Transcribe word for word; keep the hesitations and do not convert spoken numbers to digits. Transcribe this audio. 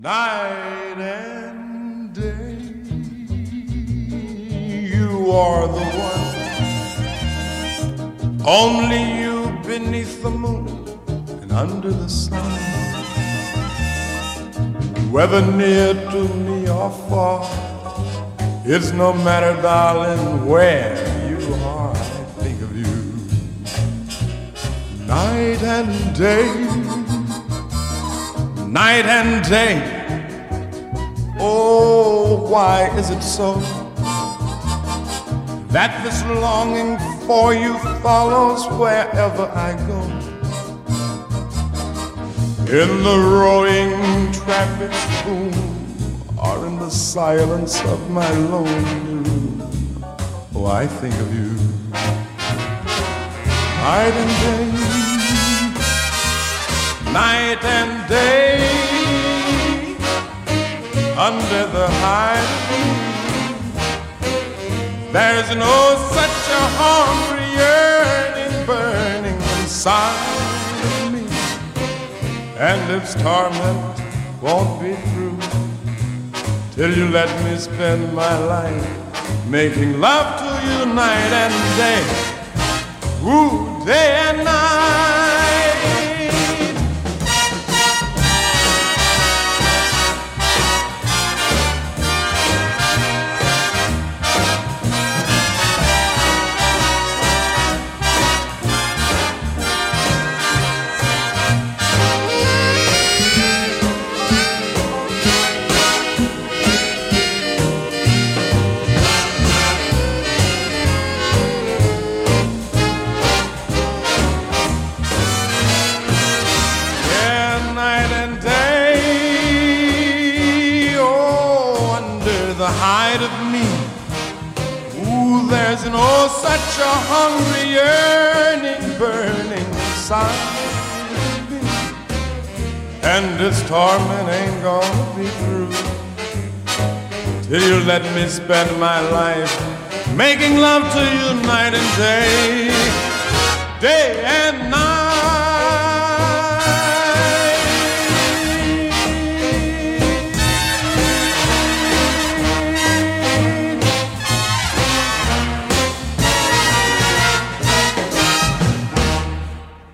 Night and day, you are the one. Only you beneath the moon and under the sun. Whether near to me or far, it's no matter, darling, where you are. I think of you night and day. Night and day. Oh, why is it so that this longing for you follows wherever I go? In the roaring traffic's boom, or in the silence of my lonely room, oh, I think of you night and day. Night and day, under the high moon, there's no such a hungry yearning burning inside me, and its torment won't be through till you let me spend my life making love to you night and day, ooh, day and night. The height of me, ooh, there's no such a hungry yearning burning inside me, and this torment ain't gonna be through till you let me spend my life making love to you night and day, day and night.